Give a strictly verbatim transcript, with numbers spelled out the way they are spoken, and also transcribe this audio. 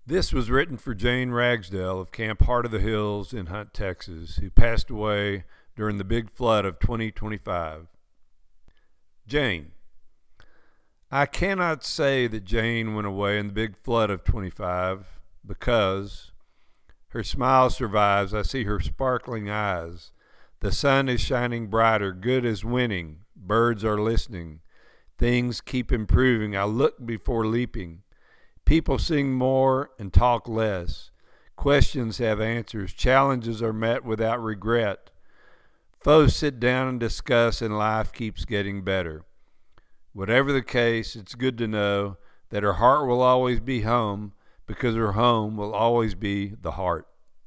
This was written for Jane Ragsdale of Camp Heart of the Hills in Hunt, Texas, who passed away during the big flood of twenty twenty-five. Jane. I cannot say that Jane went away in the big flood of twenty-five because her smile survives. I see her sparkling eyes. The sun is shining brighter. Good is winning. Birds are listening. Things keep improving. I look before leaping. People sing more and talk less. Questions have answers. Challenges are met without regret. Foes sit down and discuss, and life keeps getting better. Whatever the case, it's good to know that her heart will always be home, because her home will always be the heart.